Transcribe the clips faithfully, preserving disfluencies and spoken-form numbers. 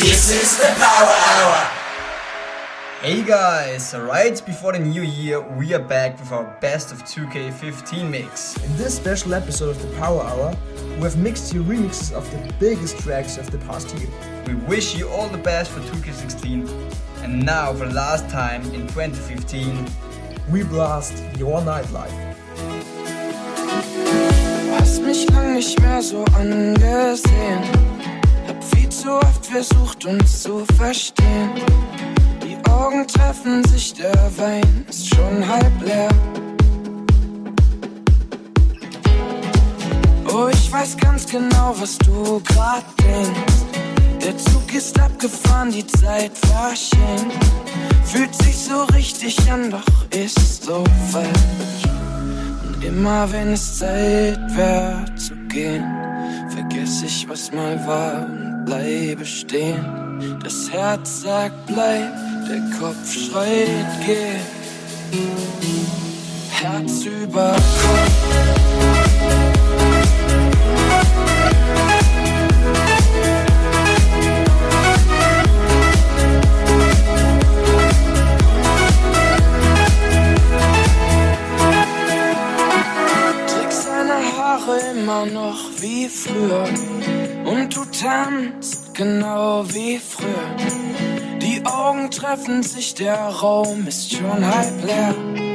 This is the Power Hour. Hey guys, right before the new year we are back with our best of two K fifteen mix. In this special episode of the Power Hour, we have mixed you remixes of the biggest tracks of the past year. We wish you all the best for two K sixteen, and now for the last time in twenty fifteen, we blast your nightlife. Hast mich lang nicht mehr so angesehen, hab viel zu oft versucht uns zu verstehen. Die Augen treffen sich, der Wein ist schon halb leer. Oh, ich weiß ganz genau, was du grad denkst. Der Zug ist abgefahren, die Zeit verschenkt. Fühlt sich so richtig an, doch ist so falsch. Und immer wenn es Zeit wär zu gehen, vergess ich, was mal war und bleibe stehen. Das Herz sagt bleib, der Kopf schreit geh. Herz über Kopf. Immer noch wie früher und du tanzt genau wie früher. Die Augen treffen sich, der Raum ist schon halb leer.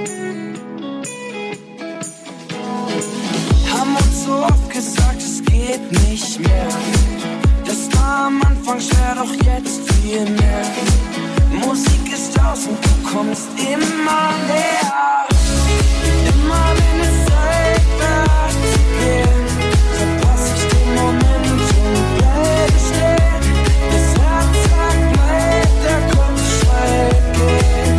Haben uns so oft gesagt, es geht nicht mehr. Das war am Anfang schwer, doch jetzt viel mehr. Musik ist aus und du kommst immer näher. Immer wenn es Zeit wird zu gehen, verpass ich den Moment und bleibe stehen. Das Herz sagt bleib, der Kopf schreit gehen.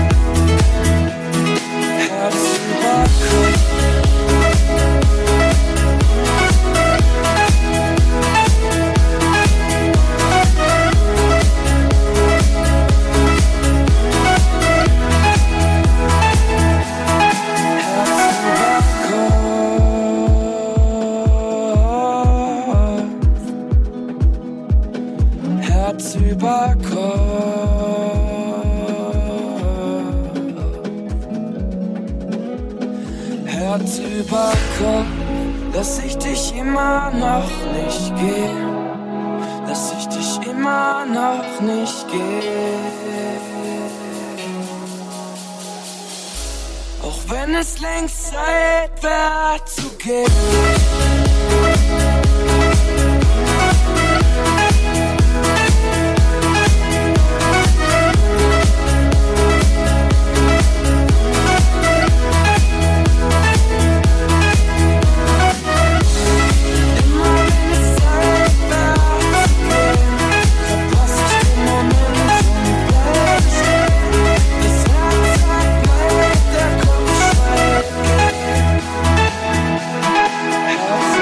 Herz über Kopf. Herz über Kopf, lass ich dich immer noch nicht gehen, lass ich dich immer noch nicht gehen. Auch wenn es längst Zeit wird zu gehen. Herz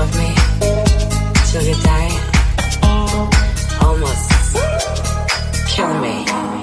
love me till you die, almost kill me.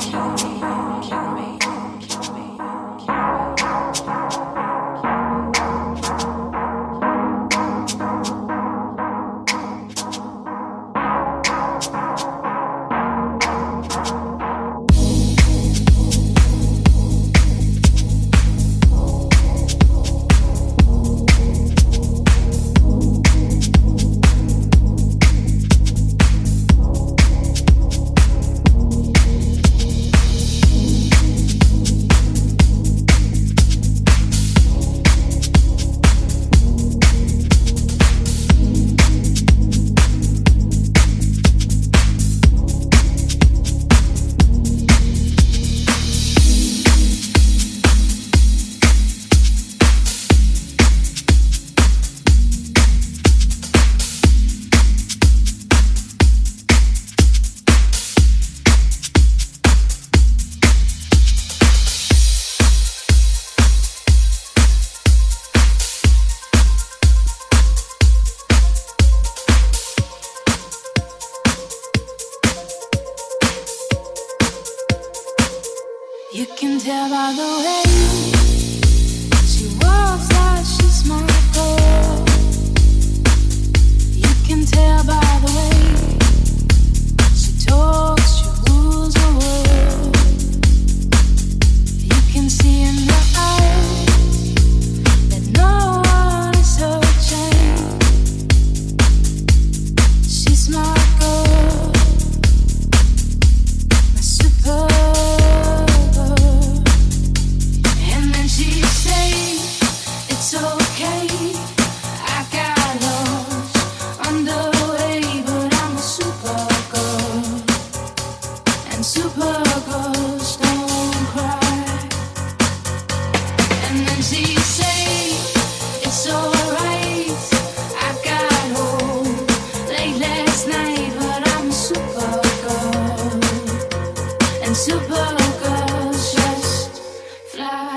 You can tell by the way she walks like she's my girl. You can tell by the way she talks, she rules the world. You can see in her eyes that no one is her chain. She's my girl, my super. It's okay, I got lost on the way, but I'm a super girl, and super girls don't cry. And then she say, it's alright, I got home late last night, but I'm a super girl, and super girls just fly.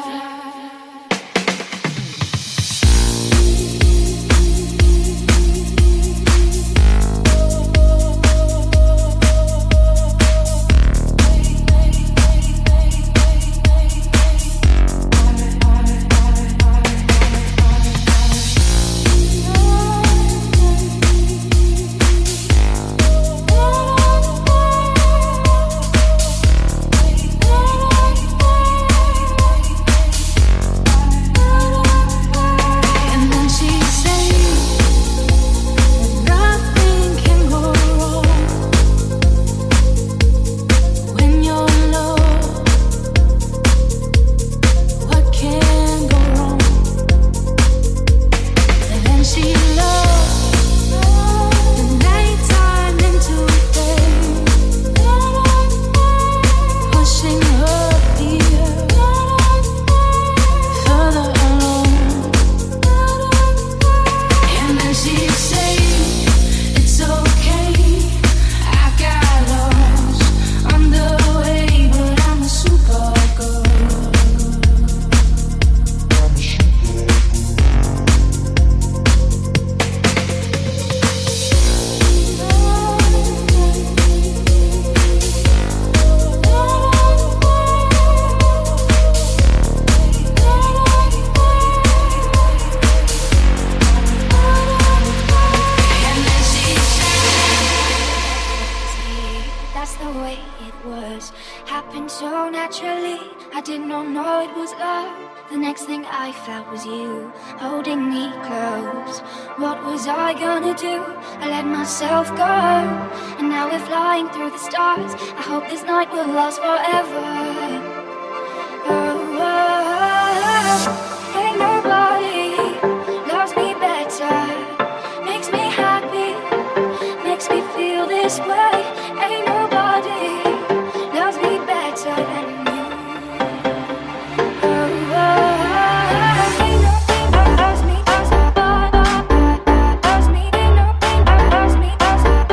Last forever. Oh, oh, oh. Ain't nobody loves me better, makes me happy, makes me feel this way. Ain't nobody loves me better than you. Oh, oh, oh. Ain't nothing loves me, loves me, ain't nothing loves me, loves me.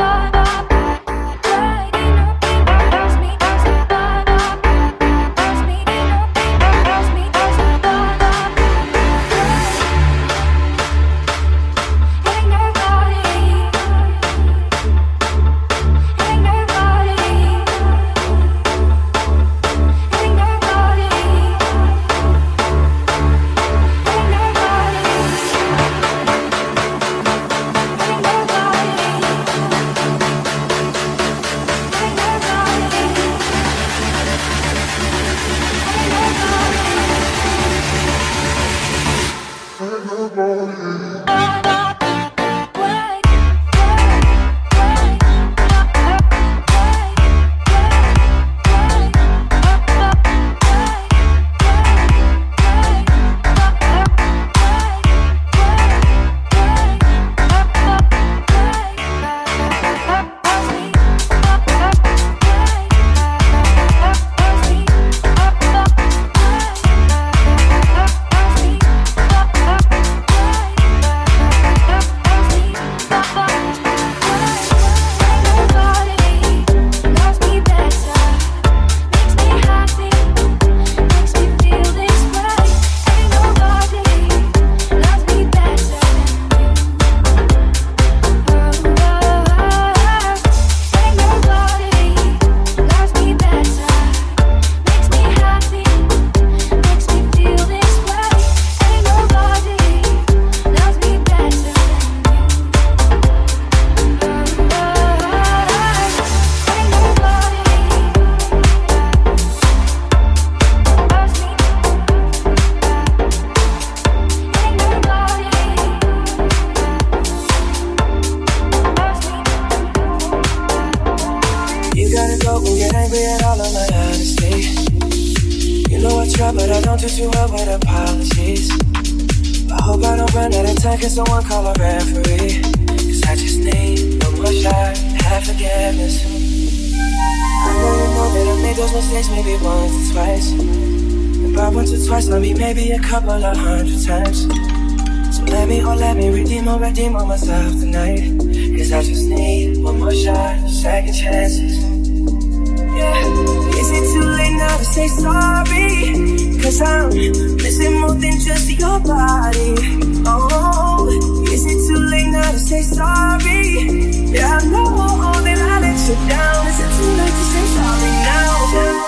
smoke and get angry at all of my honesty. You know I try, but I don't do too well with apologies. I hope I don't run out of time, can someone call a referee? Cause I just need one more shot, have forgiveness. I know you know that I made those mistakes maybe once or twice. And by once or twice, let me maybe a couple of hundred times. So let me, oh let me redeem or redeem on myself tonight. Cause I just need one more shot, second chances. Yeah. Is it too late now to say sorry? Cause I'm missing more than just your body. Oh, is it too late now to say sorry? Yeah, I know that I let you down. Is it too late to say sorry now?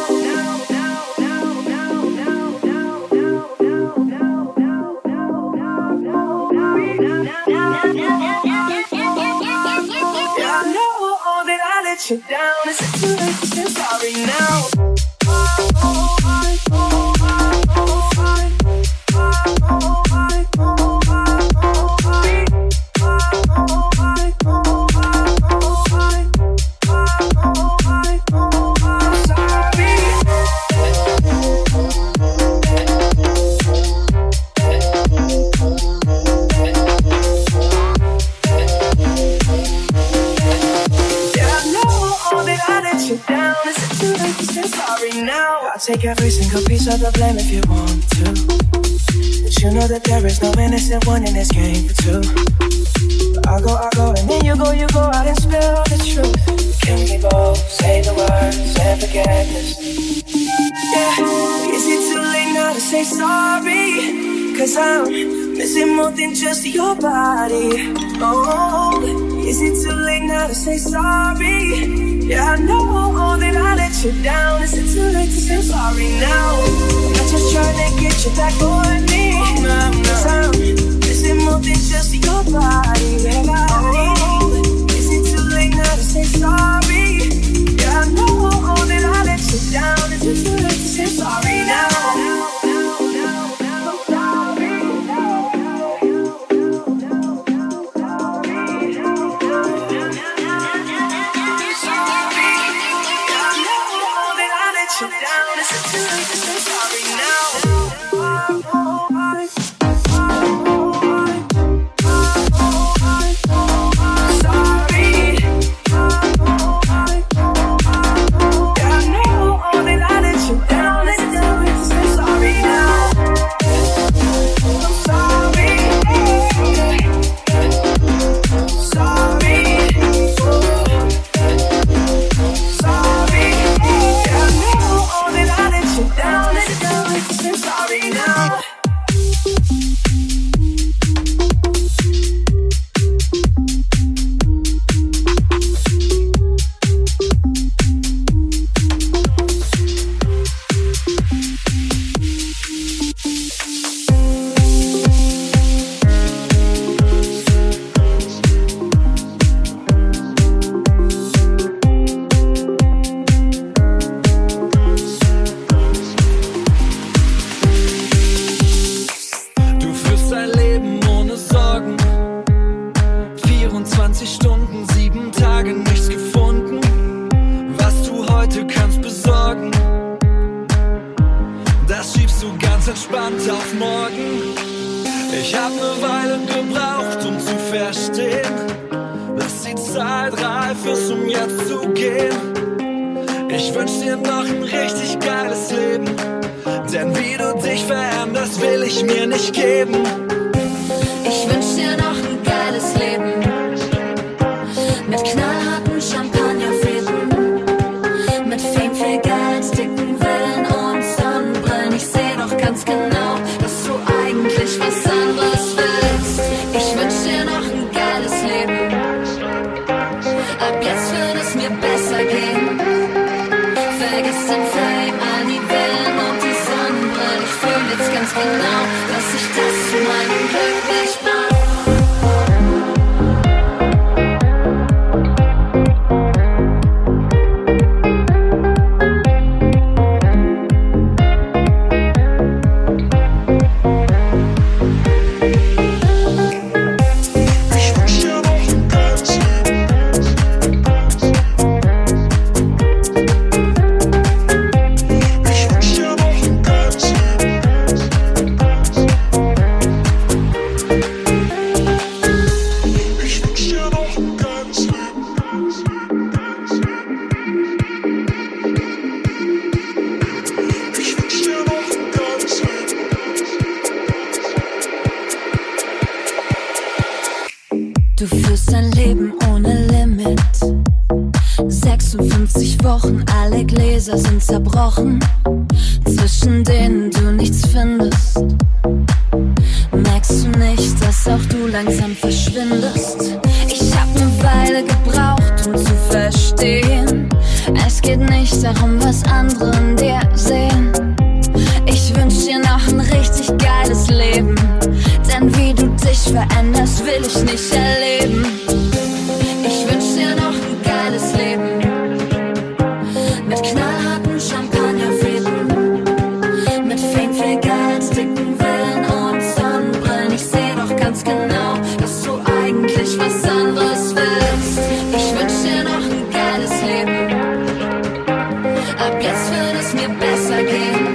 You down, is it too late to say sorry now? Take every single piece of the blame if you want to. But you know that there is no innocent one in this game for two. But I'll go, I'll go, and then you go, you go out and spill the truth. Can we both say the words and forgiveness? Yeah, is it too late now to say sorry? Cause I'm missing more than just your body. Oh, is it too late now to say sorry? Yeah, I know that I let you down. Is it too late to say sorry now? I'm just trying to get you back on me. Cause I'm missing more than just your body. Oh, is it too late now to say sorry? Yeah, I know that I let you down. Is it too late to say sorry now? vierundfünfzig Wochen, alle Gläser sind zerbrochen, zwischen denen du nichts findest. Merkst du nicht, dass auch du langsam verschwindest? Ich hab ne Weile gebraucht, um zu verstehen, es geht nicht darum, was andere in dir sehen. Ich wünsch dir noch ein richtig geiles Leben, denn wie du dich veränderst, will ich nicht erleben. Ich wünsch dir noch ein geiles Leben, mit knallharten Champagnerfäden, mit Fame, viel Geld, dicken Villen und Sonnenbrillen. Ich seh doch ganz genau, dass du eigentlich was anderes willst. Ich wünsch dir noch ein geiles Leben, ab jetzt wird es mir besser gehen.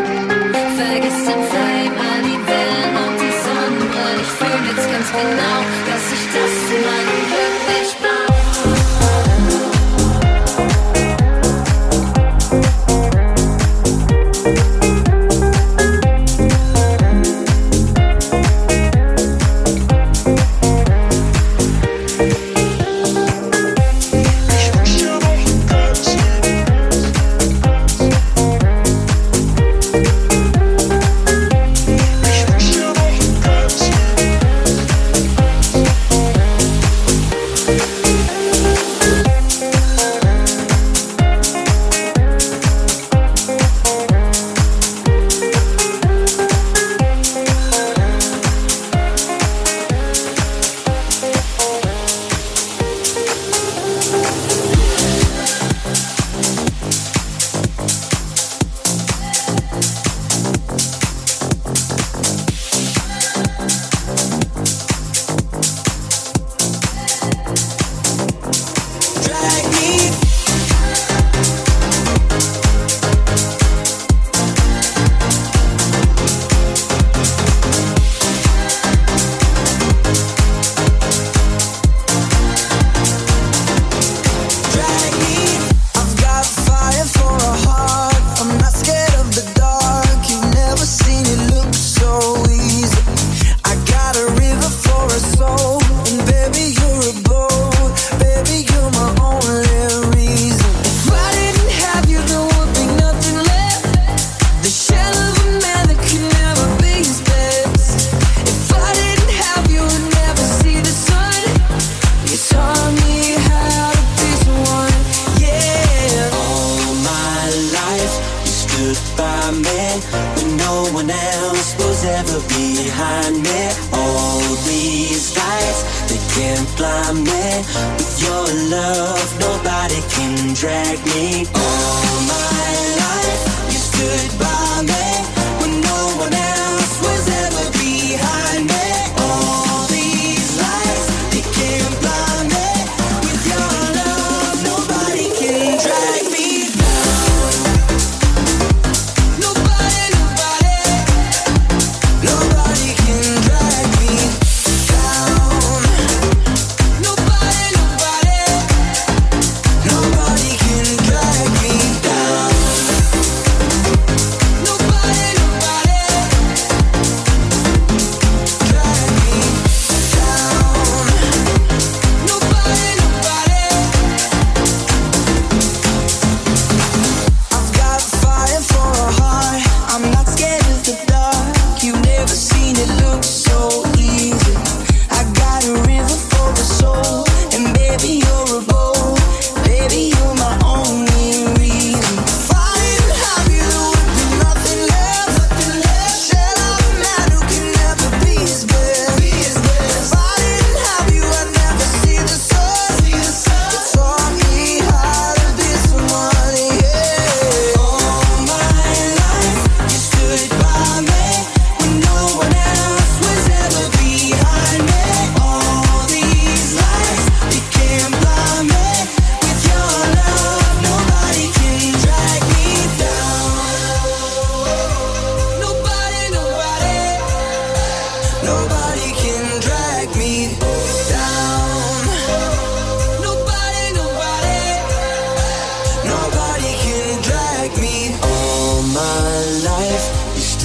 Vergiss den Fame, all die Villen und die Sonnenbrillen. Ich fühl jetzt ganz genau, dass ich das zu meinem Glück nicht brauch.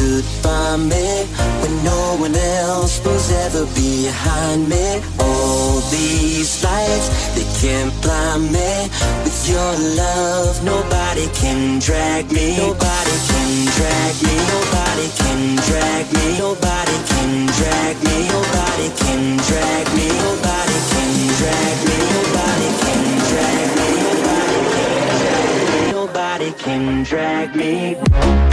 by me when no one else was ever behind me. Oh, all these lights, they can't blind me. With your love, nobody can drag me. Nobody can drag me. Nobody can drag me. Nobody can drag me. Nobody can drag me. Nobody can drag me. Nobody can drag me. Nobody can drag me. Nobody can drag me.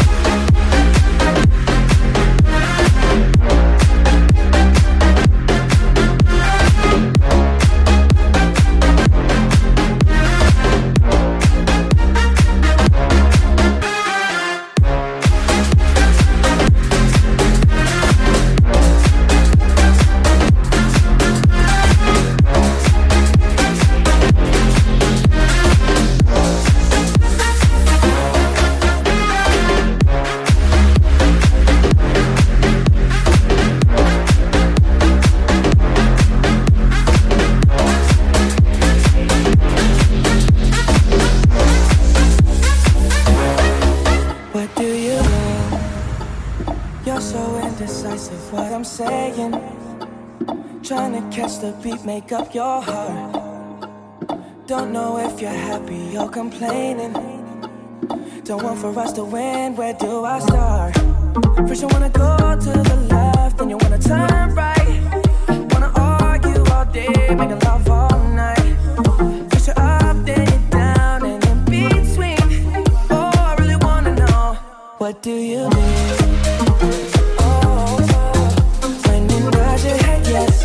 The beat make up your heart. Don't know if you're happy or complaining. Don't want for us to win, where do I start? First you wanna go to the left, then you wanna turn right. Wanna argue all day, making love all night. First you're up, then you're down, and in between. Oh, I really wanna know, what do you need? Oh, when you nod your head yes,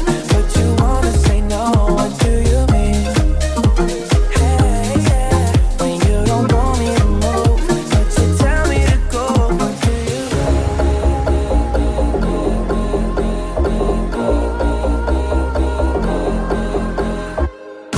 what do you mean? Hey, yeah. When you don't want me to move, but you tell me to go. What do you mean?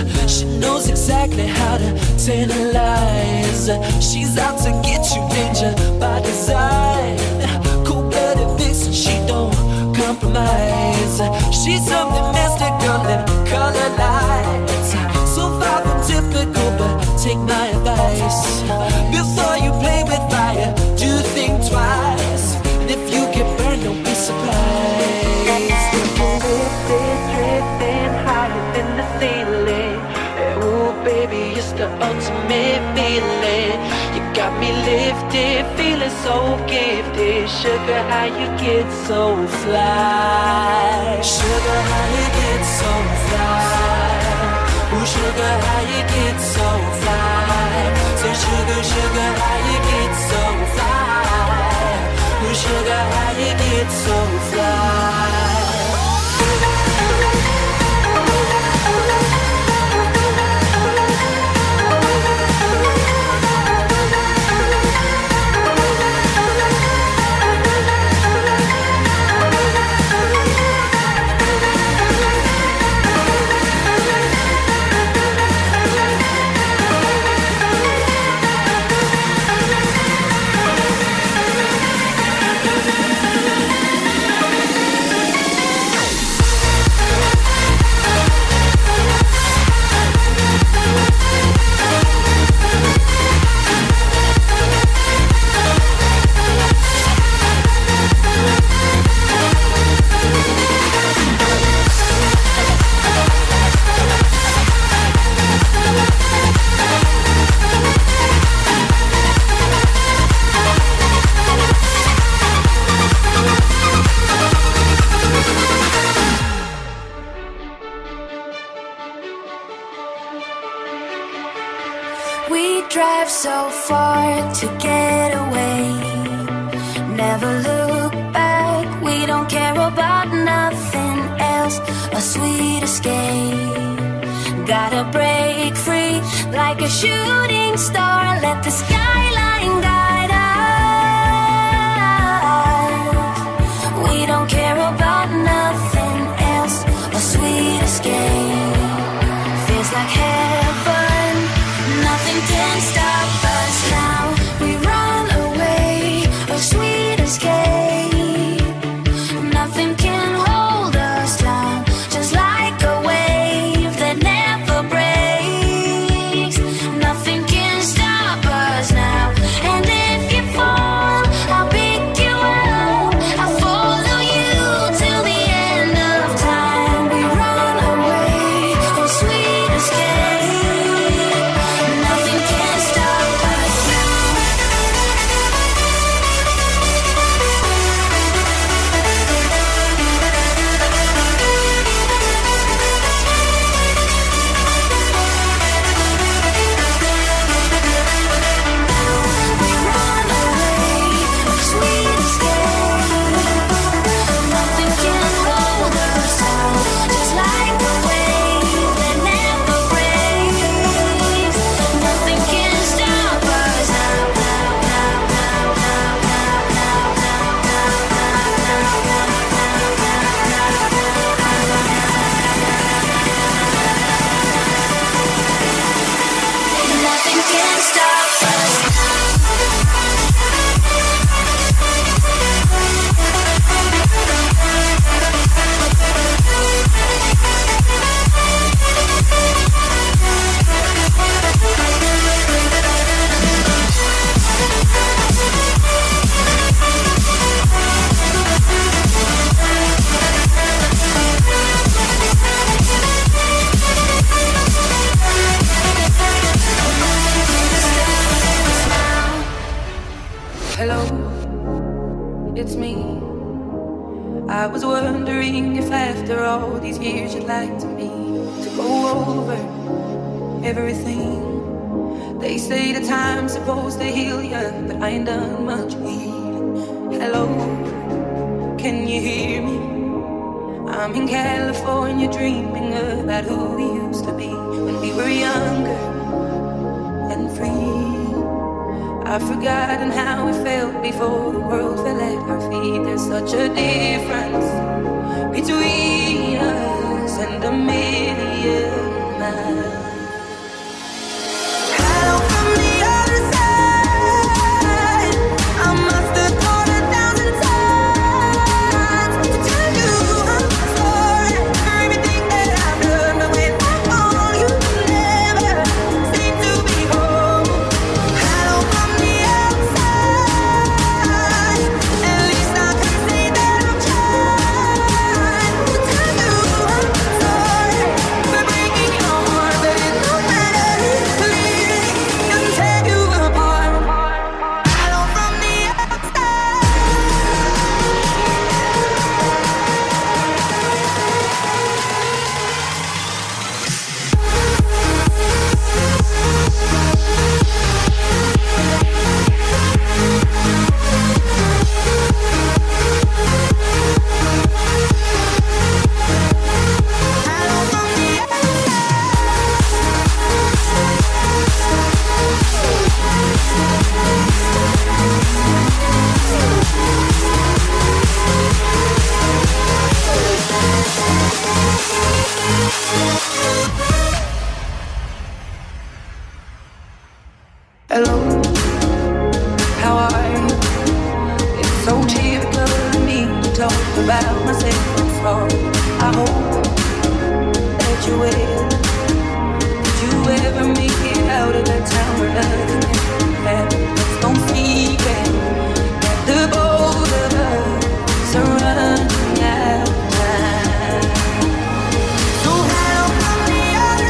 She knows exactly how to tantalize. She's out to get you, danger by design. Cold-blooded vixen, she don't compromise. She's something mystical and color lights. So far from typical, but take my advice. Before you play with fire, do think twice. And if you get burned, don't be surprised. Drifting, drifting higher than the ceiling. Ooh, baby, it's the ultimate feeling. You got me lifted, feeling so gifted. Sugar, how you get so fly? Sugar, how you get so fly? Ooh, sugar, how you get so fly? Say, sugar, sugar, how you get so fly? Ooh, sugar, how you get so fly? Drive so far to get away. Never look back. We don't care about nothing else. A sweet escape. Gotta break free like a shooting star. Let the skyline guide us. We don't care about nothing else. A sweet escape. Feels like heaven. Nothing can stop us now. We run away, a sweet escape. Nothing can hold us down. Just like a wave that never breaks. Nothing can stop us now. And if you fall, I'll pick you up. I'll follow you till the end of time. We run away, a sweet escape. It's me. I was wondering if after all these years you'd like to me to go over everything. They say the time's supposed to heal ya, but I ain't done much healing. Hello, can you hear me? I'm in California dreaming about who we used to be when we were younger and free. I've forgotten how we felt before the world fell at our feet. There's such a difference between us and a million miles. about myself wrong. I hope that you will. Did you ever make it out of that town where nothing happened? Don't secret that the both of us are running out of time. So help from the other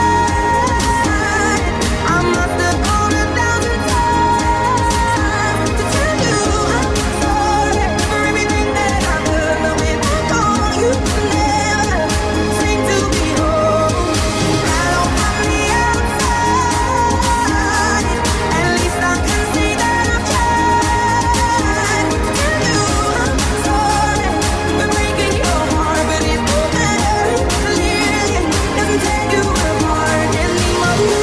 side. I must have gone a thousand times to tell you I'm sorry for everything that I've done. But when I'm gone, you never seem to be home. Help from the outside. At least I can say that I've tried to tell you I'm sorry for breaking your heart. But it won't matter. Believing doesn't take you apart anymore. Ooh,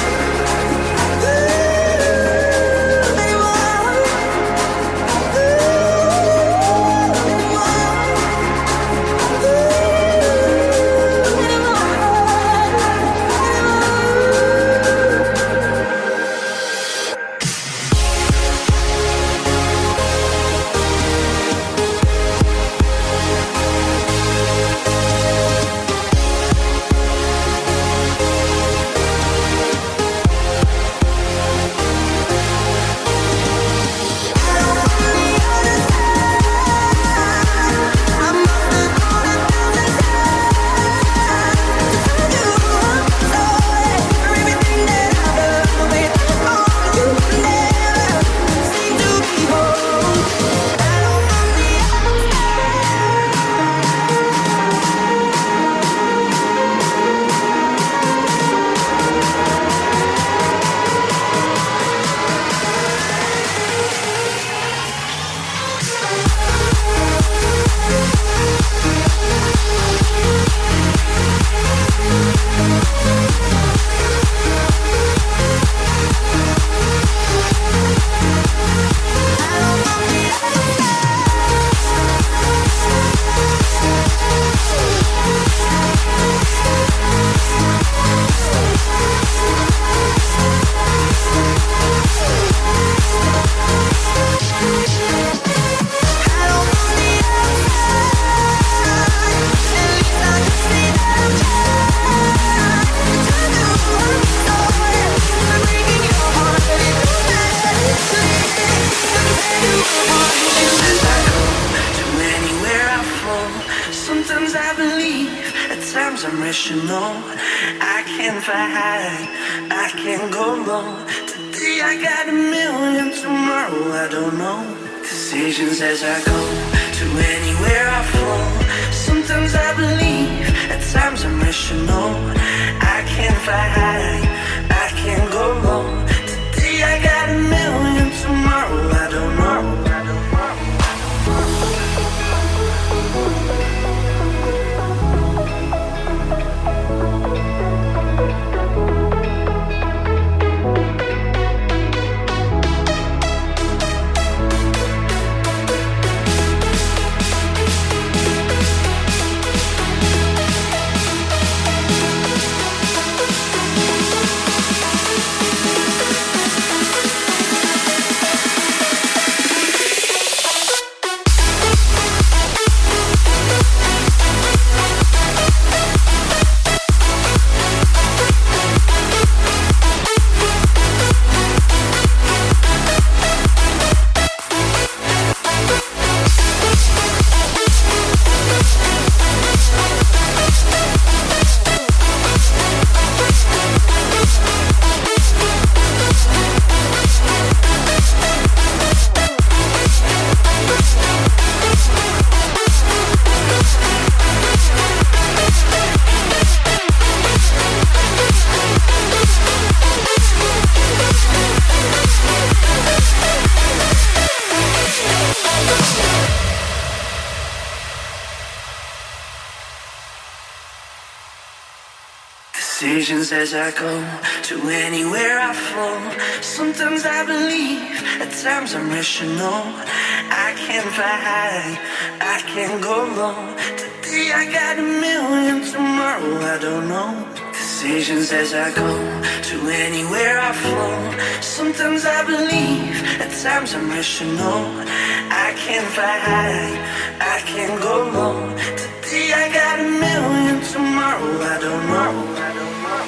sometimes I believe, at times I'm rational. I can fly high, I can go low. Today I got a million, tomorrow I don't know. Decisions as I go, to anywhere I flow. Sometimes I believe, at times I'm rational. I can fly high, I can go low. Today I got a million, tomorrow I don't know. Decisions as I go, to anywhere I flow. Sometimes I believe, at times I'm rational. I can fly high, I can go low. Today I got a million, tomorrow I don't know. Decisions as I go, to anywhere I flow. Sometimes I believe, at times I'm rational. I I can fly high, I can go low. Today I got a million, tomorrow I don't know. I don't know.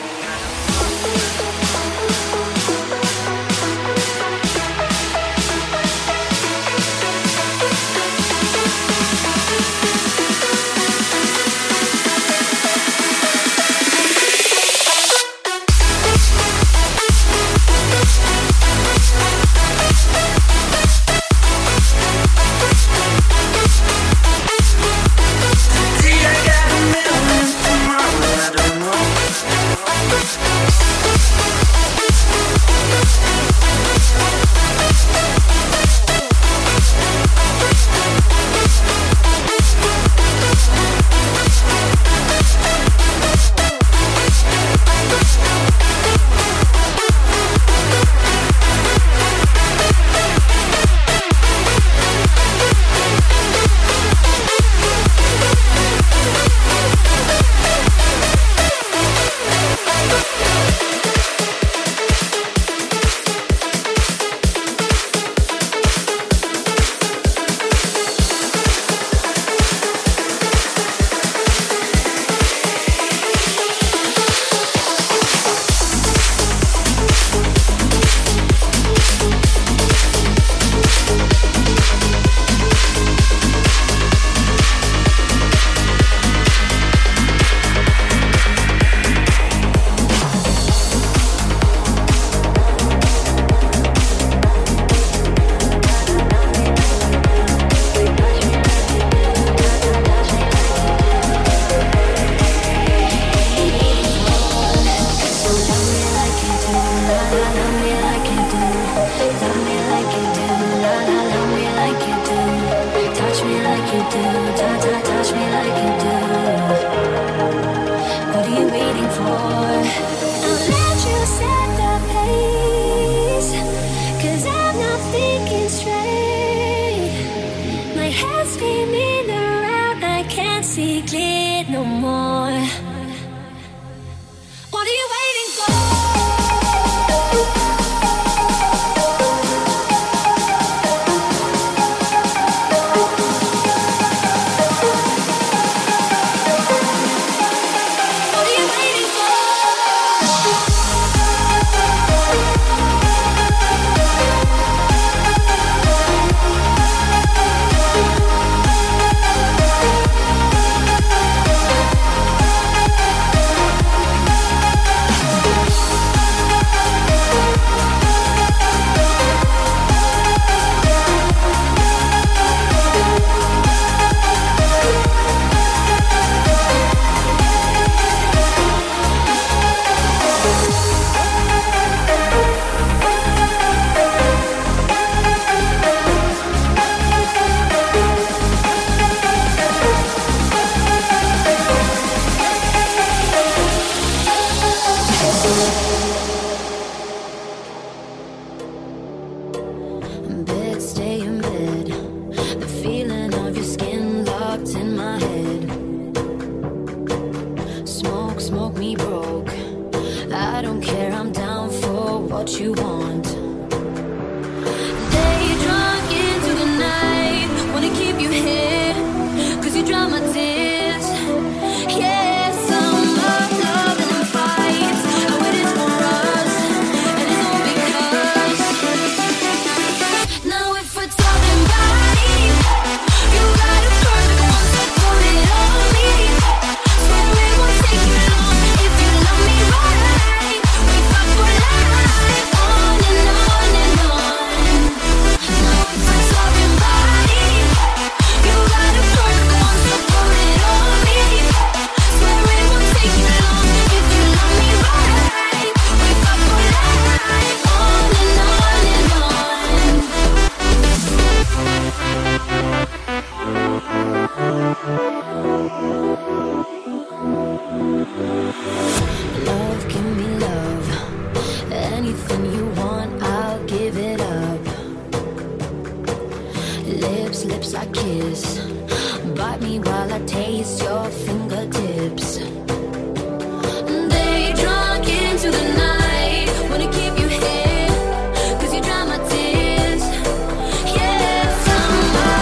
Yeah, somebody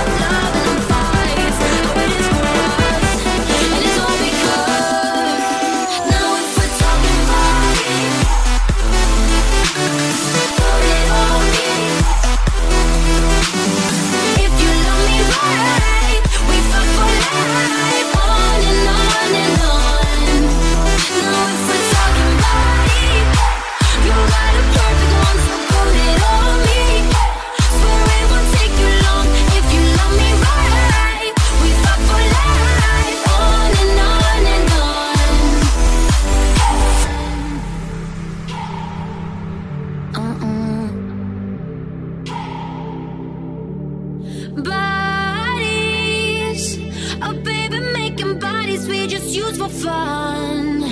for fun.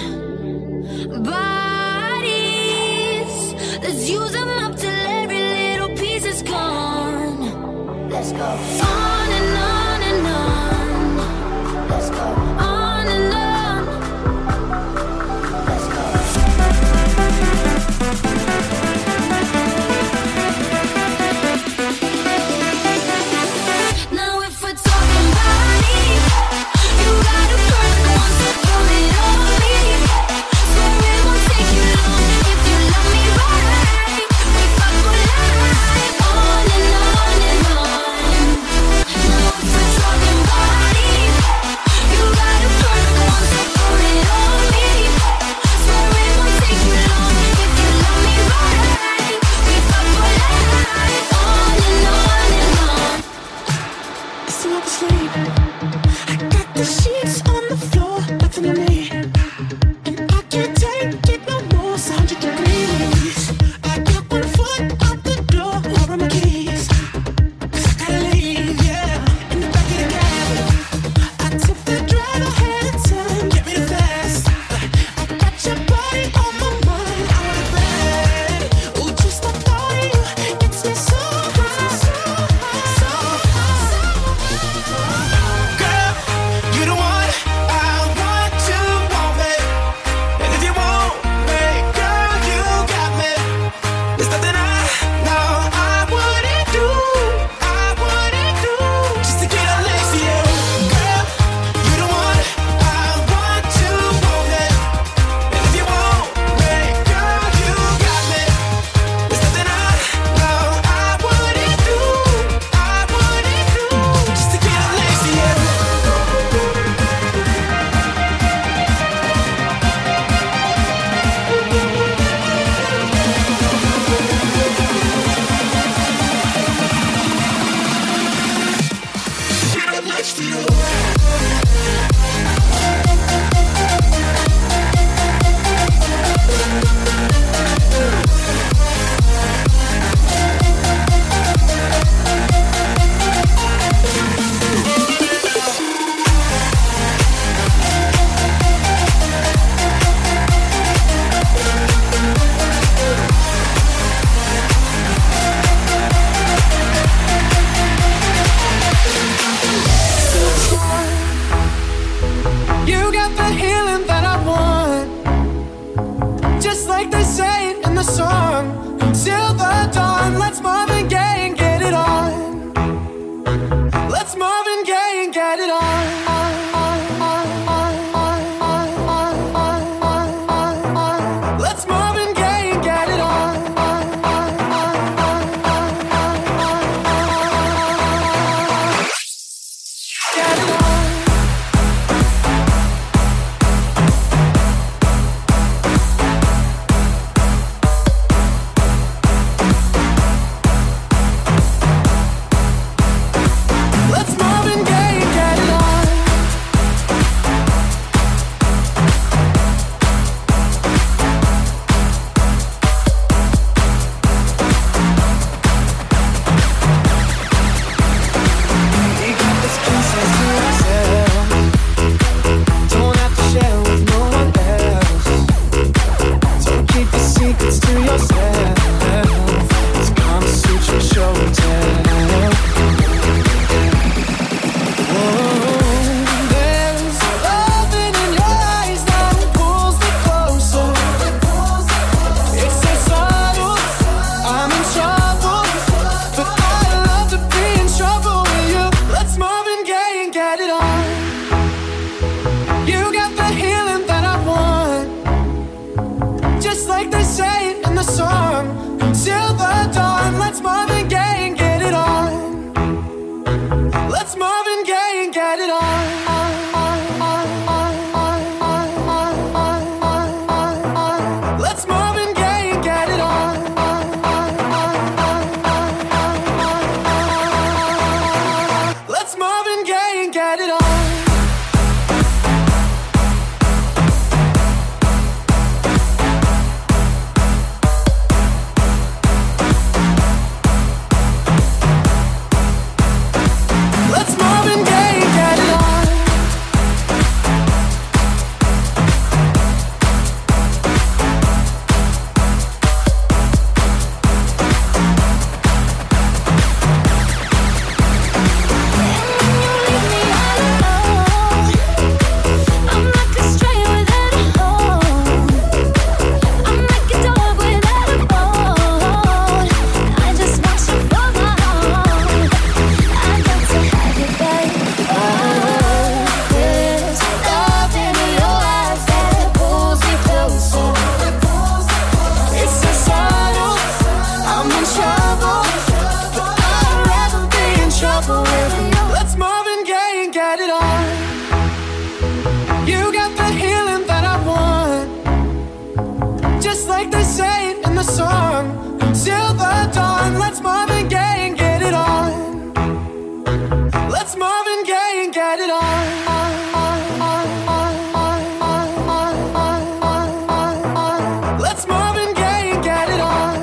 Bodies, let's use them up till every little piece is gone. Let's go on and on and on. Let's go on and on. Let's go. Now if we're talking body, you got a perfect one, so put it on me. Swear it won't take you long if you love me right. We fuck for life, on and on and on. Now if we're talking body, you got a perfect one, so put it on me. Swear it won't take you long if you love me right. We fuck for life, on and on and on. It's time to sleep. I got the sheets on the floor, nothing to me. And I can't take it no more, it's one hundred degrees. I got one foot out the door, where are my keys? 'Cause I gotta leave, yeah. In the back of the cab, I took the drive ahead of time, get me the fast. I got your body on my mind, I want it bad. Ooh, just the thought of you gets me so high, so high, so high. Girl, you the one I want to want me. And if you want me, girl, you got me. There's nothing I know I wouldn't do, I wouldn't do just to get a next to you. Girl, you the one I want to want me. And if you want me, girl, you got me. There's nothing I know I wouldn't do, I wouldn't do just to get a next to you. Get next to you. You got the healing that I want, just like they say in the song. Until the dawn, let's Marvin Gaye and get it on. Let's Marvin Gaye and get it on. Let's Marvin Gaye and get it on. Get it on. Let's Marvin Gaye and get it on. You got this princess to yourself, don't have to share with no one else. Don't keep the secrets to yourself. It's Kama Sutra show and tell. There's loving in your eyes that pulls me closer. It's so subtle, I'm in trouble, but I love to be in trouble with you. Let's Marvin Gaye and get it on. You got the healing that I want, just like they say in the song. Until the dawn, let's Marvin Gaye and get it on. Let's Marvin Gaye and get it on. Let's Marvin Gaye and get it on. Let's Marvin Gaye and get it on. like they say in the song. Until the dawn, let's Marvin Gaye and get it on. Let's Marvin Gaye and get it on. Let's Marvin Gaye and get it on.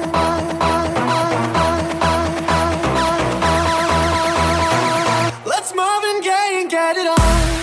Let's Marvin Gaye and get it on.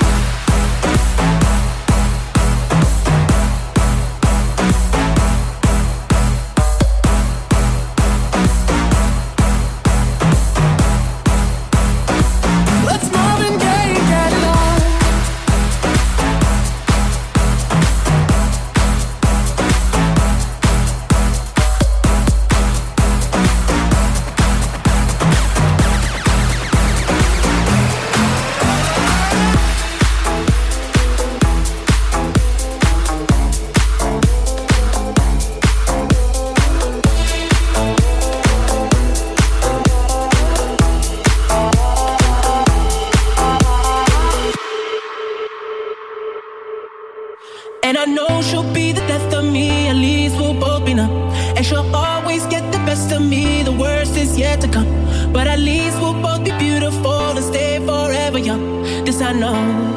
And I know she'll be the death of me, at least we'll both be numb. And she'll always get the best of me, the worst is yet to come. But at least we'll both be beautiful and stay forever young. This I know,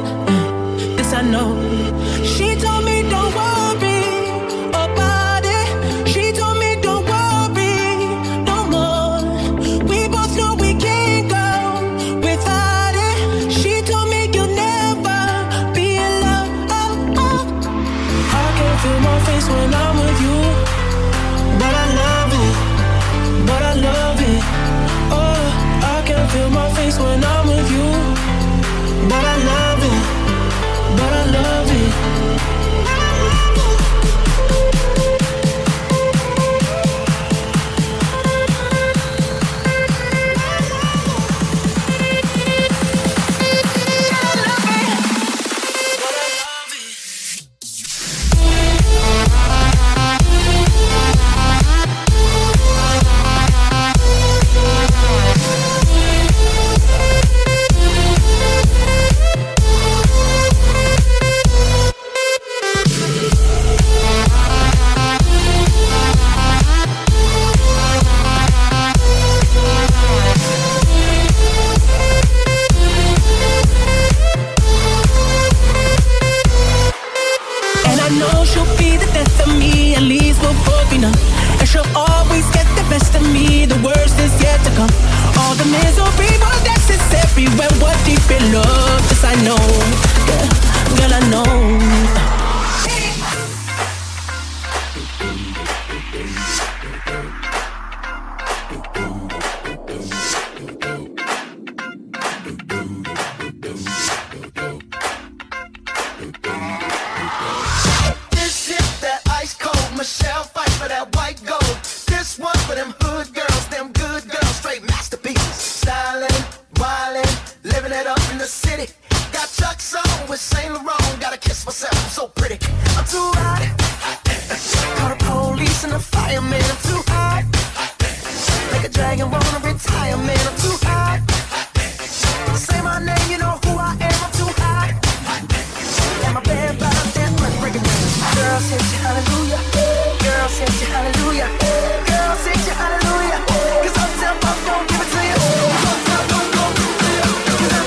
uh, this I know. She told me don't worry about it. She told me don't worry no more. We both know we can't go without it. She told me you'll never be alone. Oh, oh. I can feel my face when I'm with you, but I love it, but I love it. Oh, I can feel my face when I'm with you, but I love it, but I love it.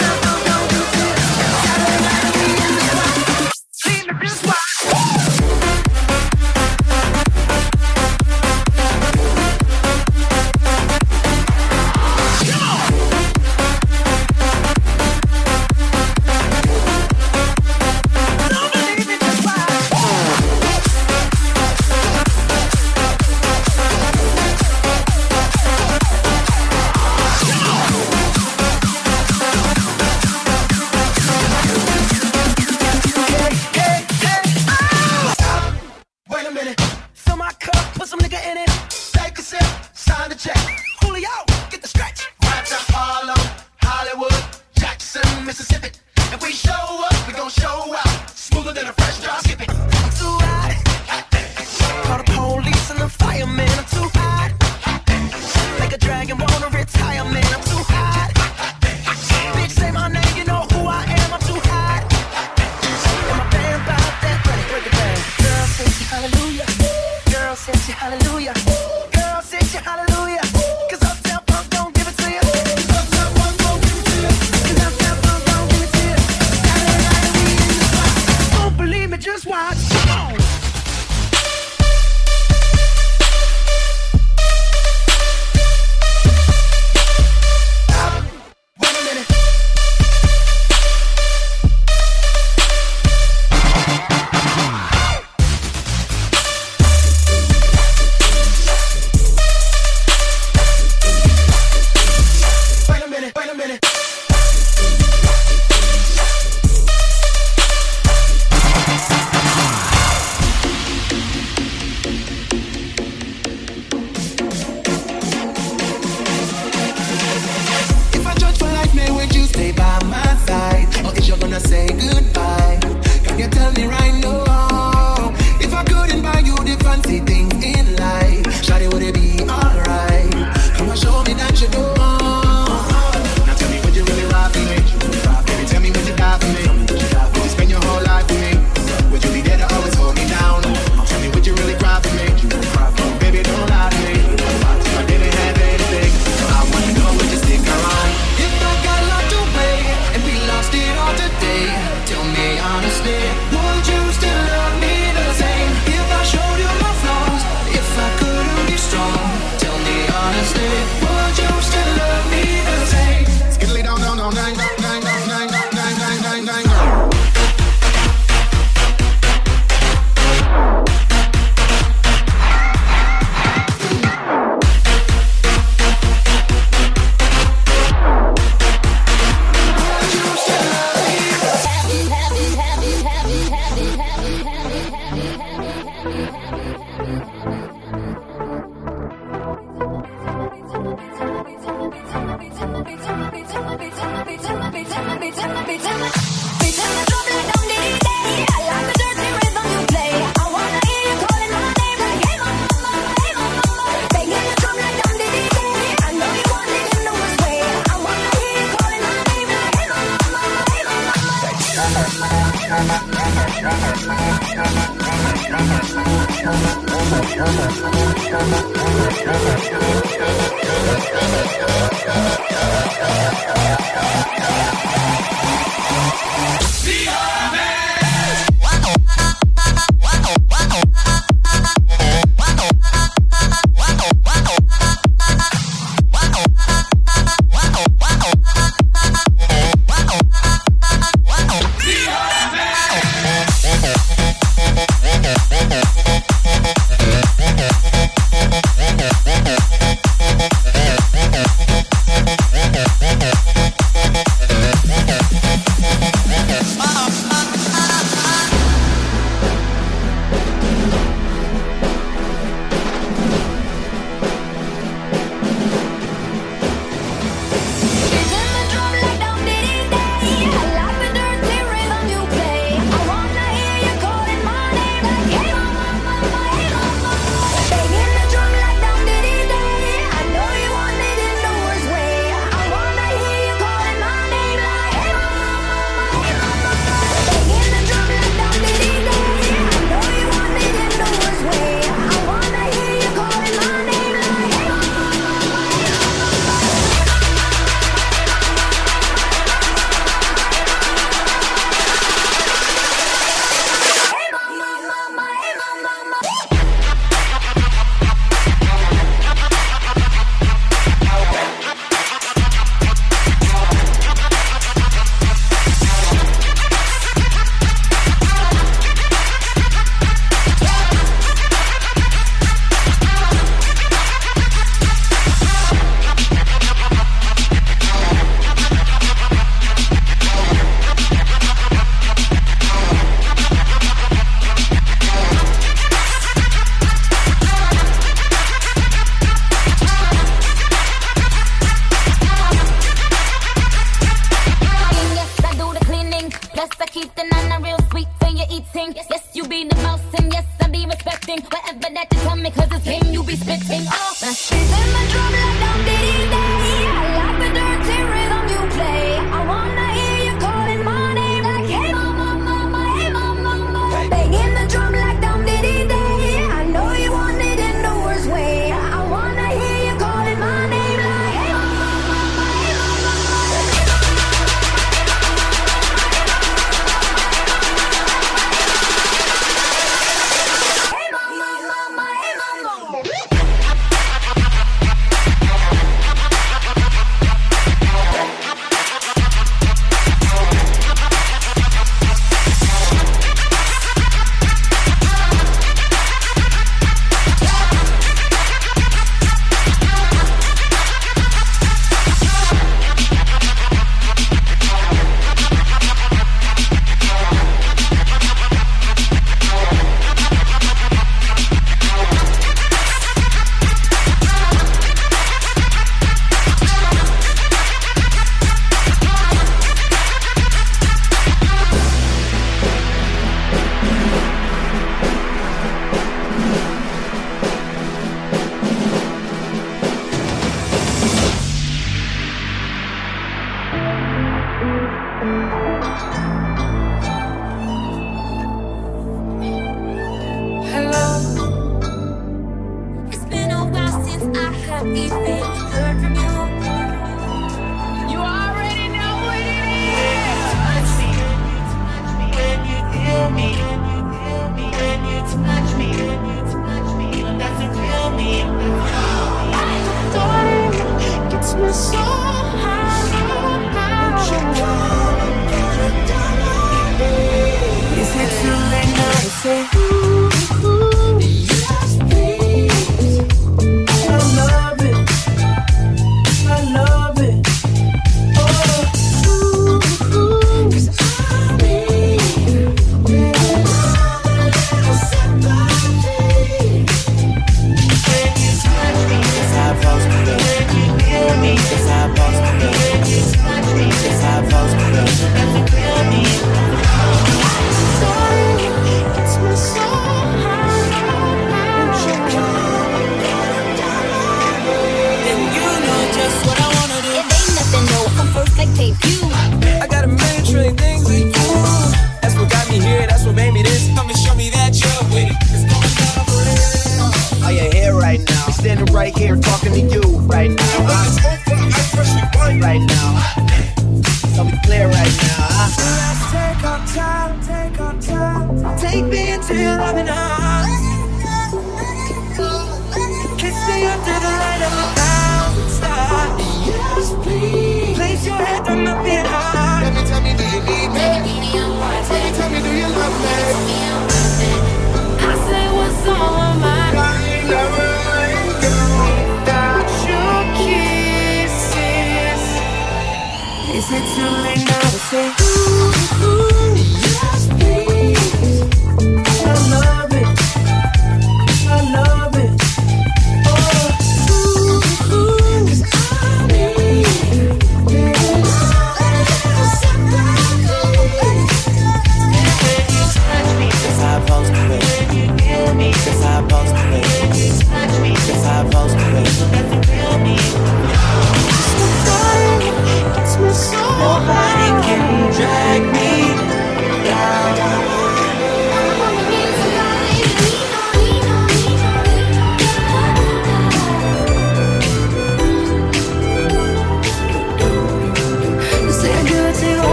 This one. goodbye. Can you tell me right now? If I couldn't buy you the fancy things in life, shawty, would it be alright? Come on, show me that you know. Now tell me, would you really ride for me? Baby, tell me, would you die for me? Would you spend your whole life with me? Would you be there to always hold me down? Tell me, would you really cry for me? Baby, don't lie to me. If I didn't have anything, I wanna know, would you stick around? If I got locked away and we lost it all today, tell me honestly, would you still love me the same? If I showed you my flaws, if I couldn't be strong, tell me honestly, would you still love me the same? Skiddly down, down, down, nine, nine, nine, nine, nine, nine, nine, nine, nine. me so high. Won't you come and put it down on me? Is it too late now to say ooh, ooh, yes please? I love it, I love it. Oh, ooh, ooh, 'cause I need another little sympathy. When you touch me, it's how I'm supposed to do. when you feel me, It's how I'm supposed to do. when you touch me, It's how I'm supposed to do. when you feel me. Sorry, it's my soul. Won't you come and put it down on me? And you know just what I wanna do. It ain't nothing, no, I'm first like debut. I got a million trillion things to do. That's what got me here, that's what made me this. Come and show me that you're with it. It's going down for real. Are you here right now? Standing right here talking to you right now. Huh? Right now. So we clear right now. Huh? Let's take our time, take our time. Take me into your loving arms. Kiss me under the light of the night.